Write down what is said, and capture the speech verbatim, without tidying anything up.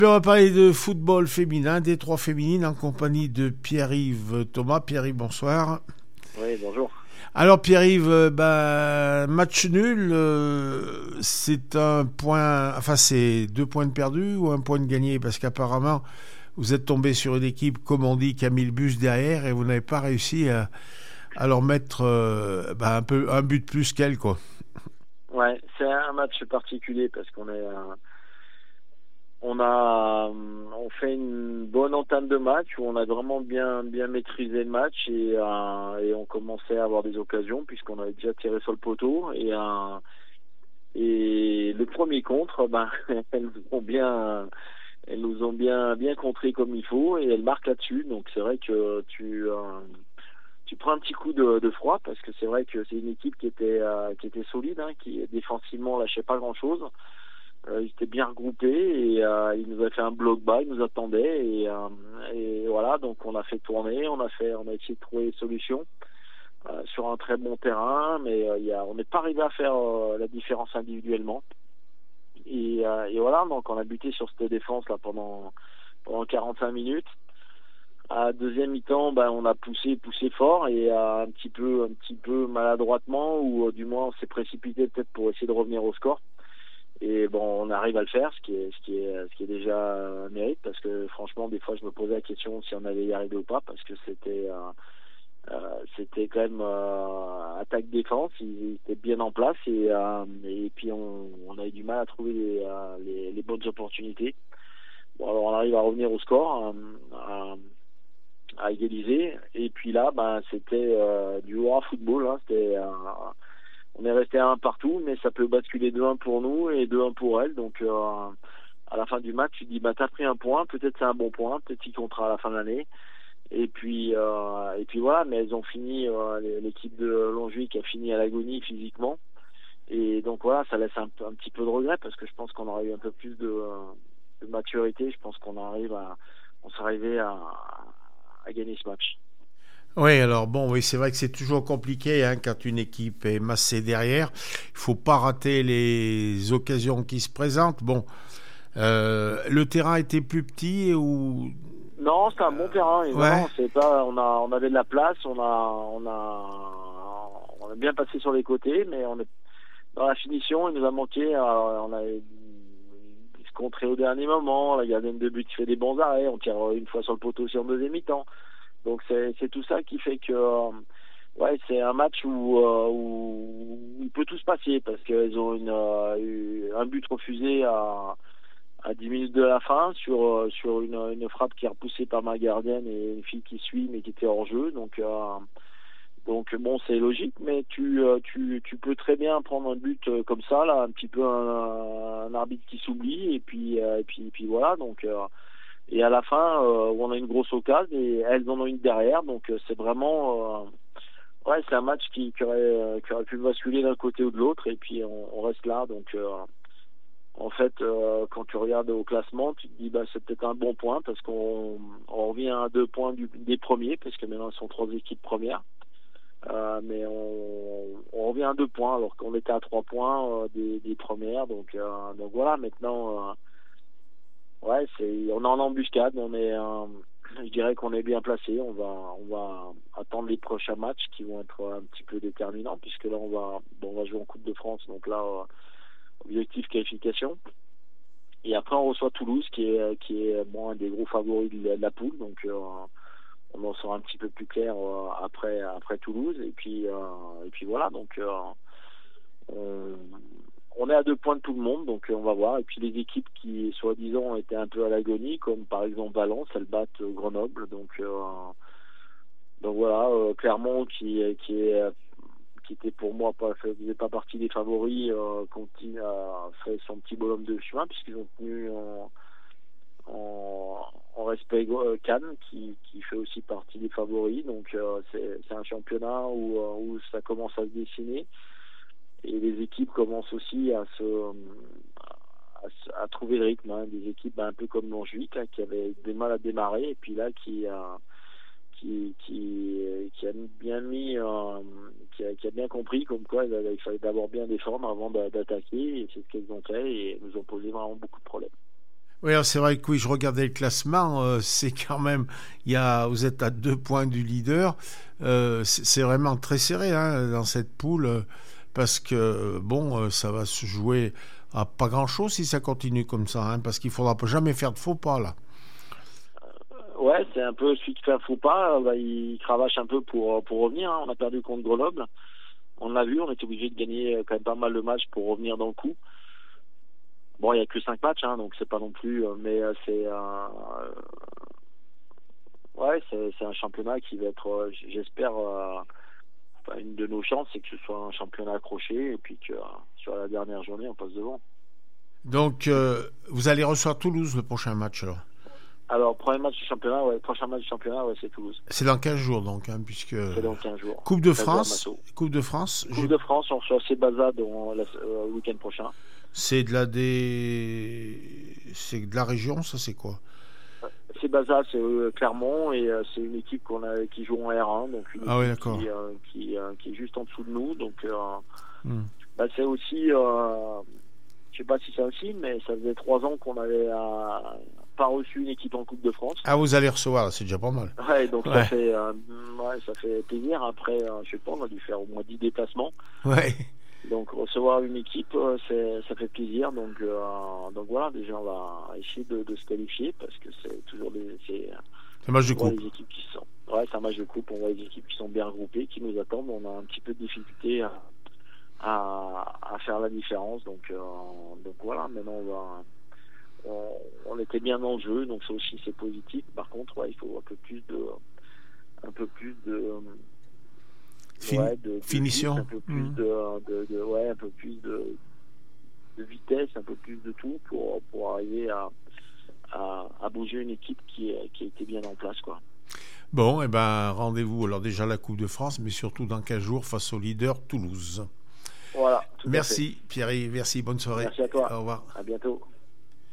Puis on va parler de football féminin, des trois féminines, en compagnie de Pierre-Yves Thomas. Pierre-Yves, bonsoir. Oui, bonjour. Alors Pierre-Yves, euh, ben, match nul, euh, c'est un point, enfin c'est deux points de perdu ou un point de gagné, parce qu'apparemment vous êtes tombé sur une équipe, comme on dit, qui a mis le bus derrière et vous n'avez pas réussi à, à leur mettre euh, ben, un peu un but de plus qu'elle, quoi. Ouais, c'est un match particulier parce qu'on est, euh, on a, on fait une bonne entame de match où on a vraiment bien, bien maîtrisé le match et, euh, et on commençait à avoir des occasions puisqu'on avait déjà tiré sur le poteau et euh, et le premier contre, ben elles nous ont bien, elles nous ont bien, bien contré comme il faut et elles marquent là-dessus. Donc c'est vrai que tu euh, tu prends un petit coup de, de froid parce que c'est vrai que c'est une équipe qui était euh, qui était solide, hein, qui défensivement lâchait pas grand-chose. Euh, ils étaient bien regroupés et euh, ils nous avaient fait un bloc bas, ils nous attendaient et, euh, et voilà, donc on a fait tourner, on a fait, on a essayé de trouver des solutions euh, sur un très bon terrain, mais euh, y a, on n'est pas arrivé à faire euh, la différence individuellement. Et, euh, et voilà, donc on a buté sur cette défense là pendant pendant quarante-cinq minutes. À deuxième mi-temps, ben, on a poussé, poussé fort et euh, un petit peu, un petit peu maladroitement, ou euh, du moins on s'est précipité peut-être pour essayer de revenir au score. Et bon, on arrive à le faire, ce qui est, ce qui est, ce qui est déjà un mérite, parce que franchement, des fois, je me posais la question si on allait y arriver ou pas, parce que c'était, euh, euh, c'était quand même euh, attaque-défense, ils étaient bien en place et, euh, et puis on, on a eu du mal à trouver les, euh, les, les bonnes opportunités. Bon, alors on arrive à revenir au score. Euh, euh, à égaliser et puis là ben c'était euh, du hurrah football, hein. C'était euh, on est resté à un partout mais ça peut basculer deux un pour nous et deux un pour elle, donc euh, à la fin du match tu te dis bah t'as pris un point, peut-être c'est un bon point, peut-être qu'il comptera à la fin de l'année et puis euh, et puis voilà, mais elles ont fini, euh, l'équipe de Longjuic a fini à l'agonie physiquement et donc voilà, ça laisse un, un petit peu de regret parce que je pense qu'on aurait eu un peu plus de, de maturité, je pense qu'on arrive à on serait arrivé à à gagner ce match. Oui, alors bon, oui, c'est vrai que c'est toujours compliqué, hein, quand une équipe est massée derrière. Il faut pas rater les occasions qui se présentent. Bon, euh, le terrain était plus petit ou Non, c'est un bon terrain. Et non, ouais, non, c'est pas. On a, on avait de la place. On a, on a, on a bien passé sur les côtés, mais on est dans la finition. Il nous a manqué. Alors, on a se contré au dernier moment. La gardienne de but fait des bons arrêts. On tire une fois sur le poteau aussi en deuxième mi-temps. Donc c'est, c'est tout ça qui fait que. Euh, Ouais, c'est un match où, euh, où il peut tout se passer parce qu'elles ont une, euh, eu un but refusé à, à dix minutes de la fin sur, euh, sur une, une frappe qui est repoussée par ma gardienne et une fille qui suit mais qui était hors jeu. Donc, euh, donc bon, c'est logique, mais tu, euh, tu, tu peux très bien prendre un but euh, comme ça, là, un petit peu un, un arbitre qui s'oublie et puis, euh, et puis, et puis voilà. Donc, euh, et à la fin, euh, où on a une grosse occasion et elles en ont une derrière. Donc, euh, c'est vraiment. Euh, Ouais, c'est un match qui, qui, aurait, euh, qui aurait pu basculer d'un côté ou de l'autre, et puis on, on reste là. Donc, euh, en fait, euh, quand tu regardes au classement, tu te dis bah c'est peut-être un bon point parce qu'on on revient à deux points du, des premiers, parce que maintenant, ce sont trois équipes premières. Euh, mais on, on revient à deux points alors qu'on était à trois points euh, des, des premières. Donc, euh, donc voilà, maintenant, euh, ouais, c'est, on est en embuscade, on est. Euh, je dirais qu'on est bien placé. On va, on va attendre les prochains matchs qui vont être un petit peu déterminants, puisque là on va, bon, on va jouer en Coupe de France, donc là euh, objectif qualification. Et après on reçoit Toulouse, qui est, qui est bon, un des gros favoris de la, de la poule, donc euh, on en sera un petit peu plus clair euh, après, après Toulouse. Et puis, euh, et puis voilà, donc euh, on, on est à deux points de tout le monde, donc on va voir. Et puis les équipes qui, soi-disant, étaient un peu à l'agonie, comme par exemple Valence, elles battent Grenoble. Donc, euh, donc voilà, euh, Clermont qui, qui est qui était pour moi pas faisait pas partie des favoris, euh, continue à faire son petit bonhomme de chemin puisqu'ils ont tenu en, en, en respect euh, Cannes qui, qui fait aussi partie des favoris. Donc euh, c'est, c'est un championnat où, euh, où ça commence à se dessiner. Et les équipes commencent aussi à se à, à trouver le rythme, hein. Des équipes ben, un peu comme Montjuic, hein, qui avaient des mal à démarrer et puis là qui a qui qui qui a bien mis euh, qui, a, qui a bien compris comme quoi il, il fallait d'abord bien défendre avant d'attaquer, et c'est ce qu'elles ont fait et nous ont posé vraiment beaucoup de problèmes. Oui, c'est vrai que oui, je regardais le classement, euh, c'est quand même, il y a, vous êtes à deux points du leader, euh, c'est, c'est vraiment très serré hein, dans cette poule, euh, parce que bon, euh, ça va se jouer à pas grand-chose si ça continue comme ça, hein, parce qu'il faudra jamais faire de faux pas là. Ouais, c'est un peu celui qui fait un faux pas, bah, il cravache un peu pour pour revenir. Hein. On a perdu contre Grenoble, on l'a vu, on était obligé de gagner quand même pas mal de matchs pour revenir dans le coup. Bon, il n'y a que cinq matchs, hein, donc c'est pas non plus, mais c'est un, euh, ouais, c'est, c'est un championnat qui va être, j'espère, euh, enfin, une de nos chances, c'est que ce soit un championnat accroché et puis que euh, sur la dernière journée, on passe devant. Donc, euh, vous allez recevoir Toulouse le prochain match alors. Alors, premier match du championnat, ouais, prochain match du championnat, ouais, c'est Toulouse. C'est dans quinze jours donc, hein, puisque. C'est dans quinze jours. Coupe de France. Coupe de France. Coupe de France, on reçoit Cébazat dans le euh, week-end prochain. C'est de la des, c'est de la région, ça c'est quoi? Cébazat, c'est euh, Clermont et euh, c'est une équipe qu'on a qui joue en R un, donc une ah oui, équipe qui, euh, qui, euh, qui est juste en dessous de nous, donc euh, hmm. bah, c'est aussi, euh, je sais pas si c'est un signe, mais ça faisait trois ans qu'on avait euh, pas reçu une équipe en Coupe de France. Ah, vous allez recevoir, c'est déjà pas mal. Ouais, donc ouais. ça fait, euh, ouais, ça fait plaisir. Après, euh, je sais pas, on a dû faire au moins dix déplacements. Ouais. Donc recevoir une équipe, euh, c'est, ça fait plaisir. Donc, euh, donc voilà, déjà on va essayer de, de se qualifier parce que c'est toujours des, c'est, c'est un match de coupe. Les équipes qui sont, ouais, c'est un match de coupe. On voit les équipes qui sont bien regroupées, qui nous attendent. On a un petit peu de difficulté à, à, à faire la différence. Donc, euh, donc voilà, maintenant on va, on, on était bien dans le jeu, donc ça aussi c'est positif. Par contre, ouais, il faut un peu plus de, un peu plus de Fin- ouais, de, de finition, vitesse, un peu plus mmh. de, de, de, ouais, un peu plus de, de vitesse, un peu plus de tout pour pour arriver à à, à bouger une équipe qui qui a été bien en place, quoi. Bon, et eh ben rendez-vous alors déjà la Coupe de France, mais surtout dans quinze jours face au leader Toulouse. Voilà. Merci Pierre-Yves, merci, bonne soirée. Merci à toi. Au revoir. À bientôt.